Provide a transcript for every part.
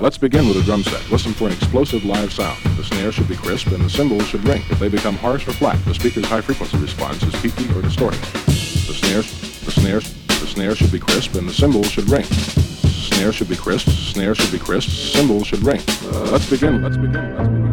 Let's begin with a drum set. Listen for an explosive live sound. The snare should be crisp and the cymbals should ring. If they become harsh or flat, the speaker's high frequency response is peaky or distorted. The snare should be crisp and the cymbals should ring. Snare should be crisp, cymbals should ring. Let's begin.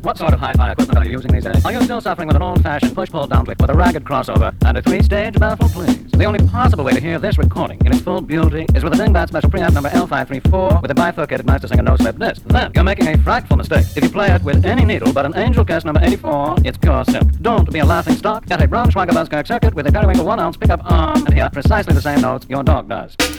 What sort of hi-fi equipment are you using these days? Are you still suffering with an old-fashioned push-pull downpick with a ragged crossover and a 3-stage baffle, please? The only possible way to hear this recording in its full beauty is with a Dingbat special preamp number L534 with a bifurcated master singer no-slip disc. Then, you're making a frightful mistake. If you play it with any needle but an Angel Kiss number 84, it's pure simp. Don't be a laughing stock. Get a Braunschweiger Buzzkirk circuit with a periwinkle 1-ounce pickup arm and hear precisely the same notes your dog does.